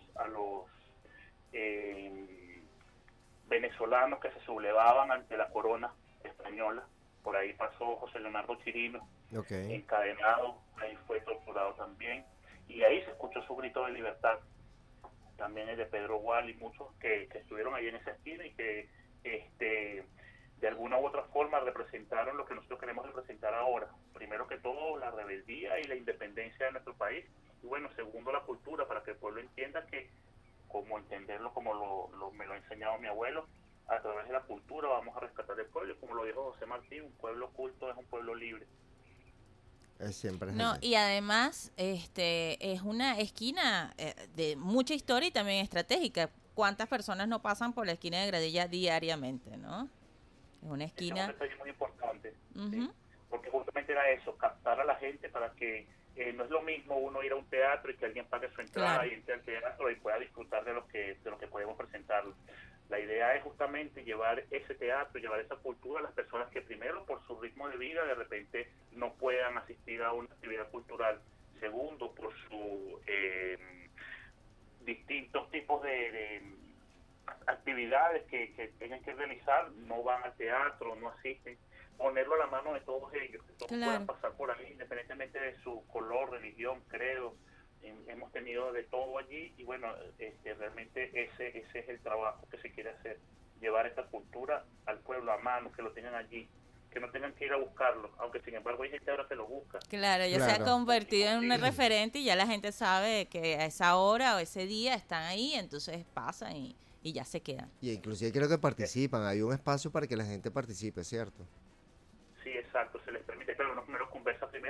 venezolanos que se sublevaban ante la corona española. Por ahí pasó José Leonardo Chirino, encadenado, ahí fue torturado también, y ahí se escuchó su grito de libertad. También el de Pedro Gual y muchos que estuvieron ahí en esa esquina y que de alguna u otra forma representaron lo que nosotros queremos representar ahora. Primero que todo, la rebeldía y la independencia de nuestro país. Y bueno, segundo, la cultura, para que el pueblo entienda que, como entenderlo, como me lo ha enseñado mi abuelo, a través de la cultura vamos a rescatar el pueblo. Como lo dijo José Martí, un pueblo culto es un pueblo libre. Siempre es así. Y además es una esquina de mucha historia y también estratégica. ¿Cuántas personas no pasan por la esquina de Gradilla diariamente, no? Es una esquina... Es un detalle muy importante, ¿sí? Porque justamente era eso, captar a la gente para que no es lo mismo uno ir a un teatro y que alguien pague su entrada y entre al teatro y pueda disfrutar de lo que podemos presentarlo. La idea es justamente llevar ese teatro, llevar esa cultura a las personas que primero por su ritmo de vida de repente no puedan asistir a una actividad cultural. Segundo, por su distintos tipos de actividades que tengan que realizar, no van al teatro, no asisten. Ponerlo a la mano de todos ellos, que todos puedan pasar por ahí, independientemente de su color, religión, credo. Hemos tenido de todo allí y bueno, realmente ese es el trabajo que se quiere hacer, llevar esta cultura al pueblo a mano, que lo tengan allí, que no tengan que ir a buscarlo, aunque sin embargo hay gente ahora que lo busca. Claro, ya se ha convertido en un referente y ya la gente sabe que a esa hora o ese día están ahí, entonces pasan y ya se quedan. Y inclusive creo que participan, hay un espacio para que la gente participe, ¿cierto? Sí, exacto, se les permite, claro, uno primero conversa primero más o menos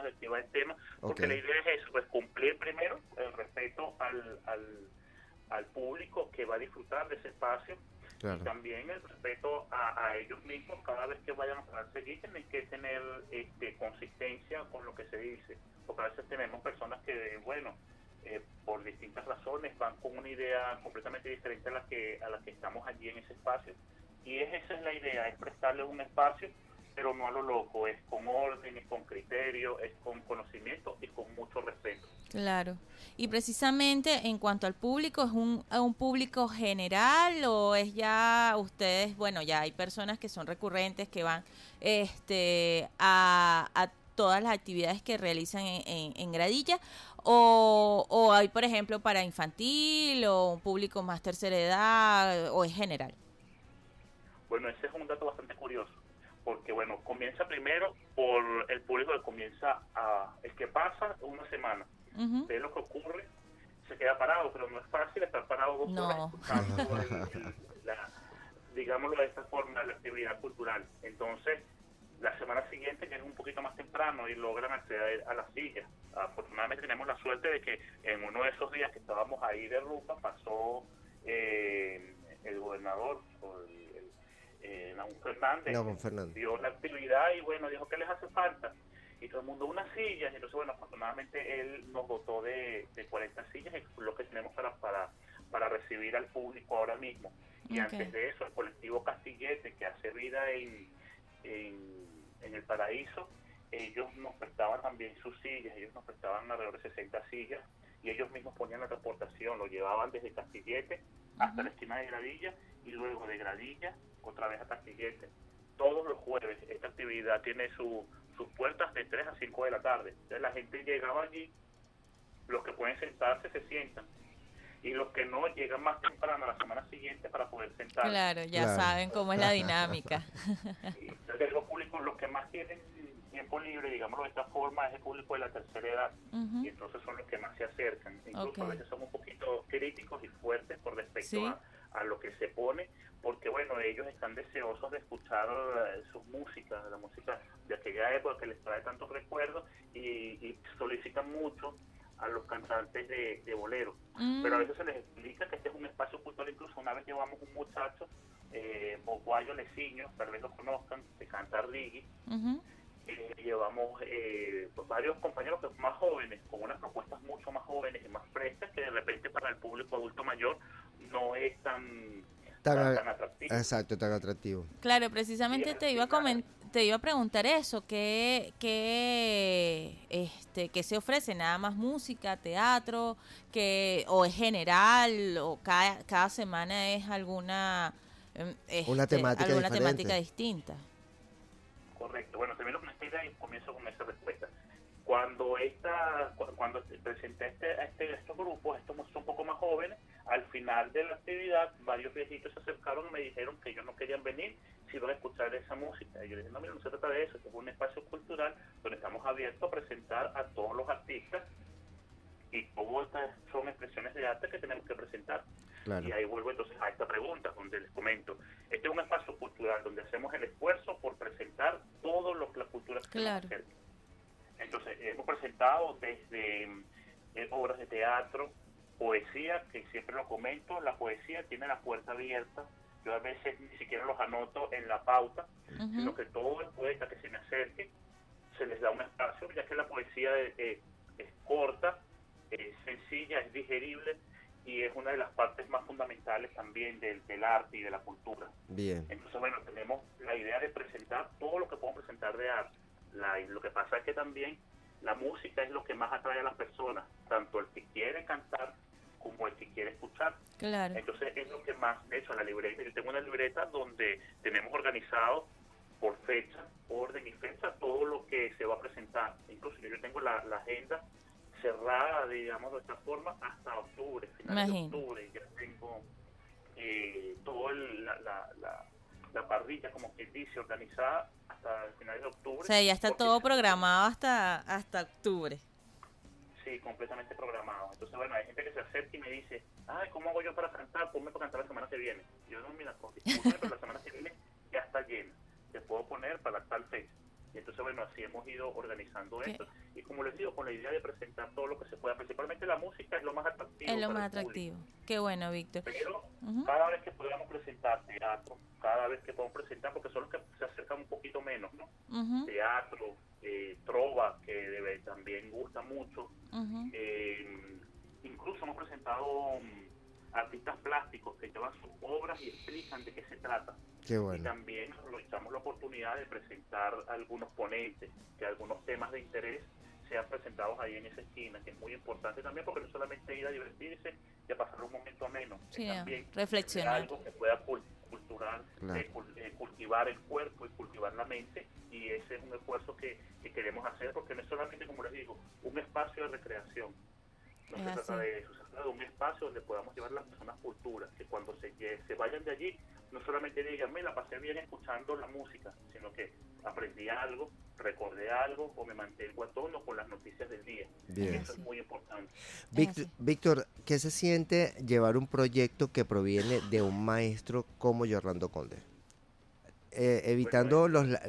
de qué va el tema, porque la idea es eso, pues cumplir primero el respeto al público que va a disfrutar de ese espacio, y también el respeto a ellos mismos. Cada vez que vayan a pararse allí tienen que tener consistencia con lo que se dice, porque a veces tenemos personas que, bueno, por distintas razones van con una idea completamente diferente a la que estamos allí en ese espacio, y esa es la idea, es prestarle un espacio, pero no a lo loco, es con orden, es con criterio, es con conocimiento y con mucho respeto. Claro. Y precisamente en cuanto al público, ¿es un público general o es ya ustedes, bueno, ya hay personas que son recurrentes, que van a todas las actividades que realizan en Gradilla, o hay, por ejemplo, para infantil o un público más tercera edad, o es general? Bueno, ese es un dato bastante curioso, porque bueno, comienza primero por el público que comienza el que pasa una semana, ve lo que ocurre, se queda parado, pero no es fácil estar parado 2 horas escuchando digámoslo de esta forma, la actividad cultural. Entonces, la semana siguiente, que es un poquito más temprano, y logran acceder a las sillas. Afortunadamente tenemos la suerte de que en uno de esos días que estábamos ahí de ruta, pasó el gobernador, Naum Fernández, vio la actividad y bueno, dijo que les hace falta. Y todo el mundo unas sillas, y entonces bueno, afortunadamente él nos dotó de 40 sillas, es lo que tenemos para recibir al público ahora mismo. Y antes de eso, el colectivo Castillete, que hace vida en el Paraíso, ellos nos prestaban también sus sillas, ellos nos prestaban alrededor de 60 sillas, y ellos mismos ponían la transportación, lo llevaban desde Castillete hasta la esquina de Gradilla, y luego de Gradilla otra vez a Castillete. Todos los jueves esta actividad tiene sus puertas de 3 a 5 de la tarde. Entonces la gente llegaba allí, los que pueden sentarse se sientan, y los que no llegan más temprano a la semana siguiente para poder sentarse. Claro, ya saben cómo es la dinámica. Entonces los públicos, los que más tienen tiempo libre, digámoslo de esta forma, es el público de la tercera edad, y entonces son los que más se acercan. Incluso a veces son un poquito críticos y fuertes por respecto a lo que se pone, porque bueno, ellos están deseosos de escuchar sus músicas, la música de aquella época que les trae tantos recuerdos, y solicitan mucho a los cantantes de bolero, pero a veces se les explica que este es un espacio cultural. Incluso una vez llevamos un muchacho, Boguayo Leciño, tal vez lo conozcan, que canta reggae, llevamos varios compañeros que más jóvenes, con unas propuestas mucho más jóvenes y más frescas, que de repente para el público adulto mayor no es tan atractivo. Exacto, tan atractivo. Claro, precisamente te iba a preguntar eso, ¿qué se ofrece? ¿Nada más música, teatro, o es general, o cada semana es alguna temática distinta? Correcto. Bueno, termino con esta idea y comienzo con esa respuesta. Cuando presenté estos grupos, estos son un poco más jóvenes, al final de la actividad, varios viejitos se acercaron y me dijeron que ellos no querían venir si iban a escuchar esa música. Y yo les dije, no, mira, no se trata de eso, este es un espacio cultural donde estamos abiertos a presentar a todos los artistas, y todas estas son expresiones de arte que tenemos que presentar. Claro. Y ahí vuelvo entonces a esta pregunta, donde les comento, este es un espacio cultural donde hacemos el esfuerzo por presentar todo lo que la cultura se quiere hacer. Entonces, hemos presentado desde obras de teatro, poesía, que siempre lo comento, la poesía tiene la puerta abierta. Yo a veces ni siquiera los anoto en la pauta, sino que todo el poeta que se me acerque, se les da un espacio, ya que la poesía es corta, es sencilla, es digerible, y es una de las partes más fundamentales también del arte y de la cultura. Bien. Entonces, bueno, tenemos la idea de presentar todo lo que podemos presentar de arte. Lo que pasa es que también la música es lo que más atrae a las personas, tanto el que quiere cantar como el que quiere escuchar. Claro. Entonces es lo que más, de hecho, en la libreta, yo tengo una libreta donde tenemos organizado por fecha, orden y fecha, todo lo que se va a presentar. Incluso yo tengo la agenda cerrada, digamos de esta forma, hasta octubre, final de octubre. Ya tengo todo la parrilla, como que dice, organizada hasta el final de octubre. O sea, ya está todo programado hasta octubre. Sí, completamente programado. Entonces, bueno, hay gente que se acerca y me dice, ay, ¿cómo hago yo para cantar? Ponme para cantar la semana que viene. Y yo no, mira, pero la semana que viene ya está llena. Te puedo poner para tal fecha. Y entonces, bueno, así hemos ido organizando esto. Y como les digo, con la idea de presentar todo lo que se pueda, principalmente la música es lo más atractivo. Es lo para más el público. atractivo. Qué bueno, Víctor. Pero cada vez que podamos presentar teatro, cada vez que podamos presentar, porque son los que se acercan un poquito menos, ¿no? Teatro, trova, que también gusta mucho. Incluso hemos presentado artistas plásticos que llevan sus obras y explican de qué se trata. Qué bueno. Y también aprovechamos la oportunidad de presentar algunos ponentes, que algunos temas de interés sean presentados ahí en esa esquina, que es muy importante también, porque no solamente ir a divertirse y a pasar un momento ameno, Sí, también reflexionar. algo que pueda cultural, Claro. cultivar el cuerpo y cultivar la mente, y ese es un esfuerzo que queremos hacer, porque no es solamente, como les digo, un espacio de recreación. No Es se trata así. de eso, se trata de un espacio donde podamos llevar a las personas cultura, que cuando se vayan de allí, no solamente digan, me la pasé bien escuchando la música, sino que aprendí algo, recordé algo, o me mantengo a tono con las noticias del día. Bien. Eso es muy importante. Víctor, ¿qué se siente llevar un proyecto que proviene de un maestro como Yorlando Conde? Evitando los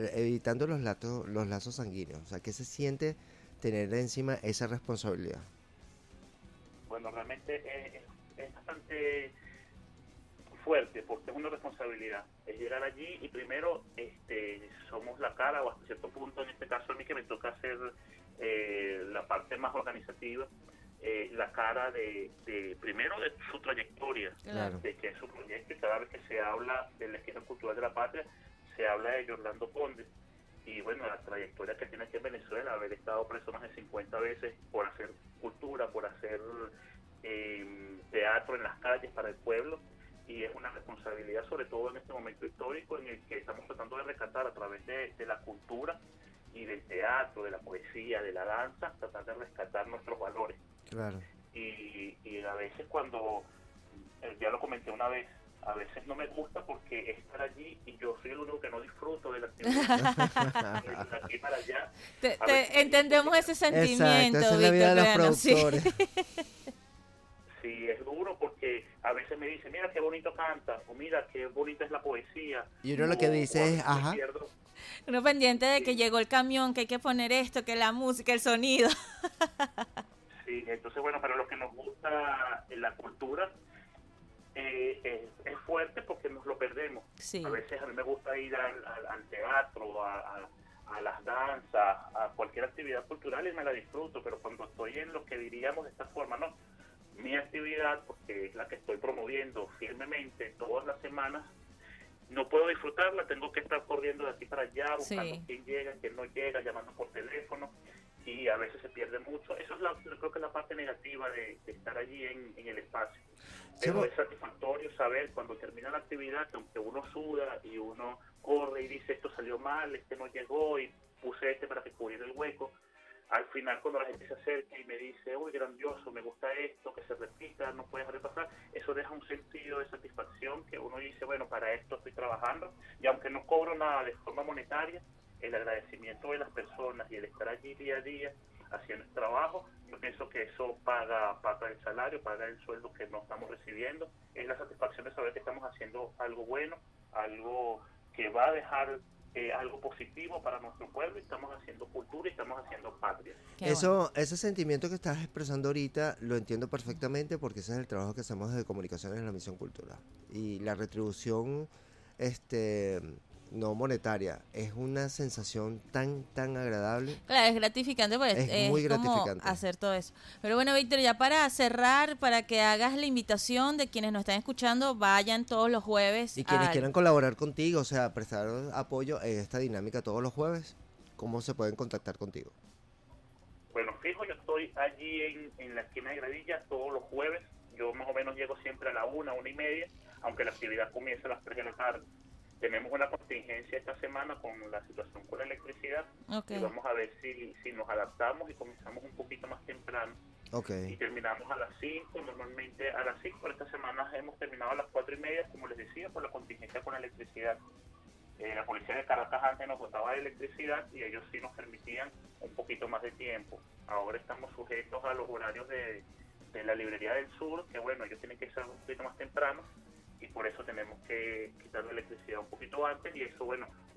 lazos sanguíneos. O sea, ¿qué se siente tener encima esa responsabilidad? Bueno, realmente es bastante fuerte, porque es una responsabilidad. Es llegar allí y primero somos la cara, o hasta cierto punto, en este caso a mí que me toca hacer la parte más organizativa, la cara de primero de su trayectoria, Claro. de que es su proyecto, y cada vez que se habla de la esquina cultural de la patria, se habla de Yorlando Conde. Y bueno, la trayectoria que tiene aquí en Venezuela, haber estado preso más de 50 veces por hacer cultura, por hacer teatro en las calles para el pueblo, y es una responsabilidad, sobre todo en este momento histórico en el que estamos tratando de rescatar a través de la cultura y del teatro, de la poesía, de la danza, tratar de rescatar nuestros valores. Claro. Y a veces cuando, ya lo comenté una vez, a veces no me gusta porque estar allí y yo soy el único que no disfruto de la actividad. De aquí para allá. Entendemos ese sentimiento, Exacto, esa es la vida de los Víctor, sí. productores. Sí, es duro porque a veces me dicen, mira qué bonito canta, o mira qué bonita es la poesía. Y uno lo que dice a es, veces me ajá. pierdo. Uno pendiente de que llegó el camión, que hay que poner esto, que la música, el sonido. Sí, entonces bueno, para los que nos gusta la cultura, es fuerte porque nos lo perdemos. Sí. A veces a mí me gusta ir al teatro, a las danzas, a cualquier actividad cultural y me la disfruto, pero cuando estoy en lo que diríamos de esta forma, no, mi actividad, porque es la que estoy promoviendo firmemente todas las semanas, no puedo disfrutarla, tengo que estar corriendo de aquí para allá, buscando Sí. quién llega, quién no llega, llamando por teléfono, y a veces se pierde mucho. Eso es creo que es la parte negativa de estar allí en el espacio. Pero es satisfactorio saber cuando termina la actividad que aunque uno suda y uno corre y dice esto salió mal, este no llegó y puse para que cubriera el hueco, al final cuando la gente se acerca y me dice, uy, grandioso, me gusta esto, que se repita, no puedes repasar, eso deja un sentido de satisfacción que uno dice, bueno, para esto estoy trabajando, y aunque no cobro nada de forma monetaria, el agradecimiento de las personas y el estar allí día a día haciendo el trabajo, yo pienso que eso paga el salario, paga el sueldo que no estamos recibiendo, es la satisfacción de saber que estamos haciendo algo bueno, algo que va a dejar algo positivo para nuestro pueblo, y estamos haciendo cultura y estamos haciendo patria. Ese sentimiento que estás expresando ahorita lo entiendo perfectamente porque ese es el trabajo que hacemos desde Comunicaciones en la Misión Cultura. Y la retribución no monetaria es una sensación tan agradable. Claro, es gratificante, pues Es muy como gratificante. hacer todo eso. Pero bueno, Víctor, ya para cerrar, para que hagas la invitación de quienes nos están escuchando, vayan todos los jueves. Y quienes quieran colaborar contigo, o sea, prestar apoyo en esta dinámica todos los jueves, ¿cómo se pueden contactar contigo? Bueno, fijo, yo estoy allí en la esquina de Gradilla todos los jueves, yo más o menos llego siempre a la 1:30, aunque la actividad comienza a las 3 de la tarde. Tenemos una contingencia esta semana con la situación con la electricidad, y vamos a ver si nos adaptamos y comenzamos un poquito más temprano. Okay. Y terminamos a las 5, normalmente a las 5, pero esta semana hemos terminado a las 4:30, como les decía, por la contingencia con la electricidad. La policía de Caracas antes nos botaba de electricidad y ellos sí nos permitían un poquito más de tiempo. Ahora estamos sujetos a los horarios de la librería del sur, que bueno, ellos tienen que ser un poquito más temprano, y por eso tenemos que quitar la electricidad un poquito antes, y eso bueno,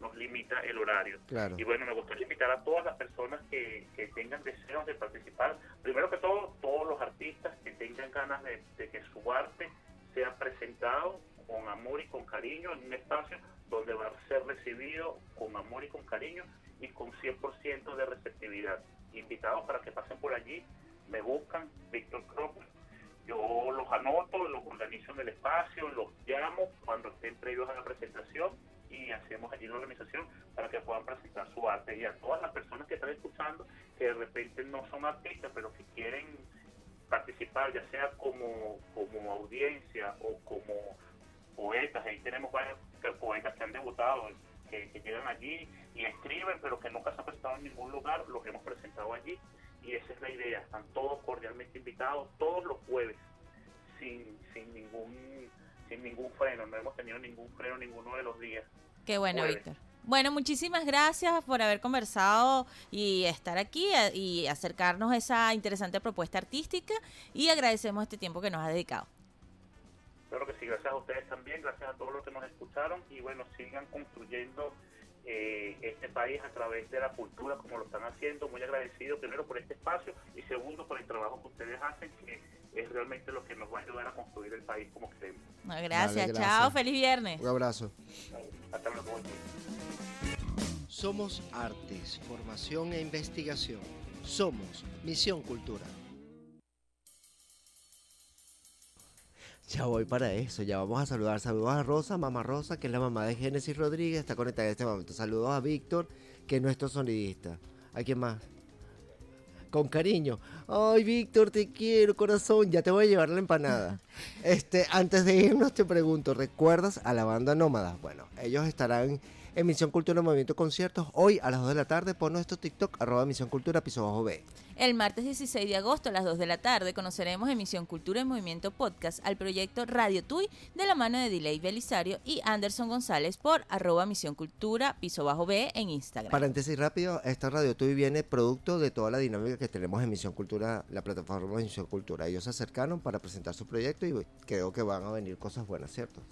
nos limita el horario. Claro. Y bueno, me gustaría invitar a todas las personas que tengan deseos de participar. Primero que todo, todos los artistas que tengan ganas de que su arte sea presentado con amor y con cariño en un espacio donde va a ser recibido con amor y con cariño y con 100% de receptividad. Invitados para que pasen por allí, me buscan, Víctor Cropper. Yo los anoto, los organizo en el espacio, los llamo cuando estén previos a la presentación y hacemos allí una organización para que puedan presentar su arte. Y a todas las personas que están escuchando, que de repente no son artistas, pero que quieren participar, ya sea como audiencia o como poetas. Ahí tenemos varios poetas que han debutado, que llegan allí y escriben, pero que nunca se han presentado en ningún lugar. Los hemos presentado allí. Y esa es la idea, están todos cordialmente invitados todos los jueves, sin ningún freno, no hemos tenido ningún freno ninguno de los días. Qué bueno, Jueves. Víctor. Bueno, muchísimas gracias por haber conversado y estar aquí y acercarnos a esa interesante propuesta artística y agradecemos este tiempo que nos ha dedicado. Claro que sí, gracias a ustedes también, gracias a todos los que nos escucharon y bueno, sigan construyendo este país a través de la cultura como lo están haciendo. Muy agradecido primero por este espacio y segundo por el trabajo que ustedes hacen, que es realmente lo que nos va a ayudar a construir el país como queremos. Gracias, Vale, chao, feliz viernes. Un abrazo. Hasta luego. Somos artes, formación e investigación. Somos Misión Cultura. Ya voy para eso, ya vamos a saludar. Saludos a Rosa, mamá Rosa, que es la mamá de Génesis Rodríguez, está conectada en este momento. Saludos a Víctor, que es nuestro sonidista. ¿A quién más? Con cariño. Ay, Víctor, te quiero, corazón. Ya te voy a llevar la empanada. Antes de irnos te pregunto, ¿recuerdas a la banda Nómada? Bueno, ellos estarán en Misión Cultura Movimiento Conciertos hoy a las 2 de la tarde por nuestro TikTok, @Misión Cultura _B. El martes 16 de agosto a las 2 de la tarde conoceremos en Misión Cultura en Movimiento Podcast al proyecto Radio Tuy de la mano de Diley Belisario y Anderson González por @Misión Cultura _B en Instagram. Paréntesis rápido, esta Radio Tuy viene producto de toda la dinámica que tenemos en Misión Cultura, la plataforma de Misión Cultura. Ellos se acercaron para presentar su proyecto y creo que van a venir cosas buenas, ¿cierto?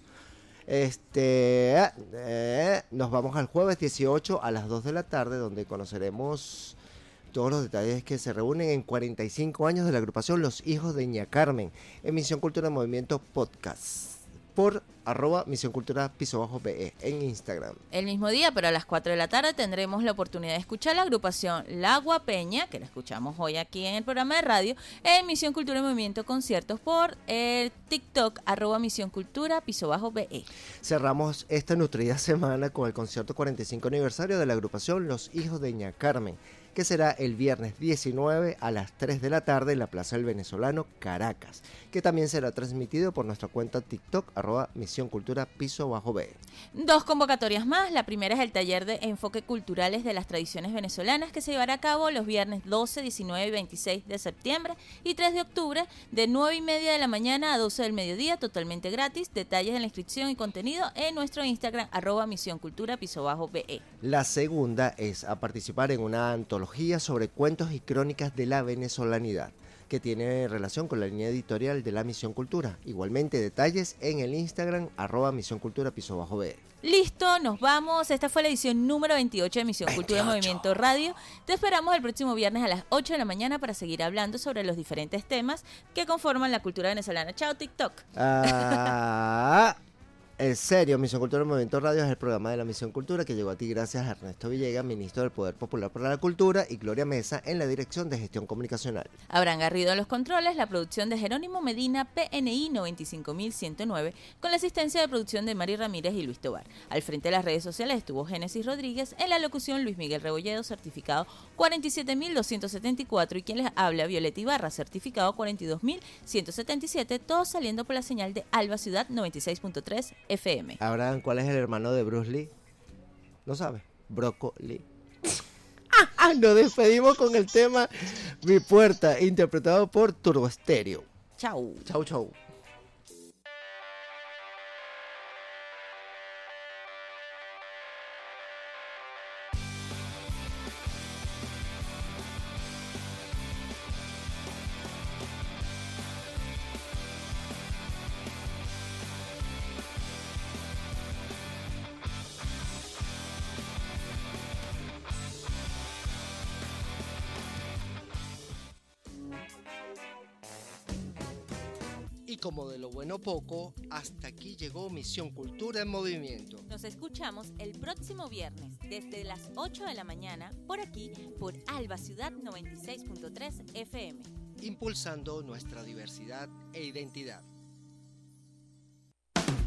Nos vamos al jueves 18 a las 2 de la tarde, donde conoceremos todos los detalles que se reúnen en 45 años de la agrupación Los Hijos de Ña Carmen, en Misión Cultura Movimiento Podcast, por @Misión Cultura _BE en Instagram. El mismo día, pero a las 4 de la tarde, tendremos la oportunidad de escuchar la agrupación La Guapeña, que la escuchamos hoy aquí en el programa de radio, en Misión Cultura y Movimiento Conciertos por el TikTok @Misión Cultura _BE. Cerramos esta nutrida semana con el concierto 45 aniversario de la agrupación Los Hijos de Ña Carmen, que será el viernes 19 a las 3 de la tarde en la Plaza del Venezolano, Caracas, que también será transmitido por nuestra cuenta TikTok @Misión Cultura _B. 2 convocatorias más. La primera es el taller de enfoque culturales de las tradiciones venezolanas, que se llevará a cabo los viernes 12, 19 y 26 de septiembre y 3 de octubre de 9:30 de la mañana a 12 del mediodía, totalmente gratis. Detalles de la inscripción y contenido en nuestro Instagram @Misión Cultura _BE. La segunda es a participar en una antología sobre cuentos y crónicas de la venezolanidad, que tiene relación con la línea editorial de la Misión Cultura. Igualmente detalles en el Instagram @Misión Cultura _BE. Listo, nos vamos. Esta fue la edición número 28 de Misión Cultura Movimiento Radio. Te esperamos el próximo viernes a las 8 de la mañana para seguir hablando sobre los diferentes temas que conforman la cultura venezolana. Chao, TikTok. En serio, Misión Cultura Movimiento Radio es el programa de la Misión Cultura que llegó a ti gracias a Ernesto Villegas, ministro del Poder Popular para la Cultura, y Gloria Mesa en la Dirección de Gestión Comunicacional. Abraham Garrido en los controles, la producción de Jerónimo Medina, PNI 95109, con la asistencia de producción de Mari Ramírez y Luis Tobar. Al frente de las redes sociales estuvo Génesis Rodríguez, en la locución Luis Miguel Rebolledo, certificado 47.274, y quien les habla, Violeta Ibarra, certificado 42.177, todos saliendo por la señal de Alba Ciudad 96.3 FM. Abraham, ¿cuál es el hermano de Bruce Lee? ¿No sabe? Brócoli. Nos despedimos con el tema Mi Puerta, interpretado por Turbo Estéreo. Chau. Chau, chau. como de lo bueno poco, hasta aquí llegó Misión Cultura en Movimiento. Nos escuchamos el próximo viernes desde las 8 de la mañana por aquí, por Alba Ciudad 96.3 FM. Impulsando nuestra diversidad e identidad.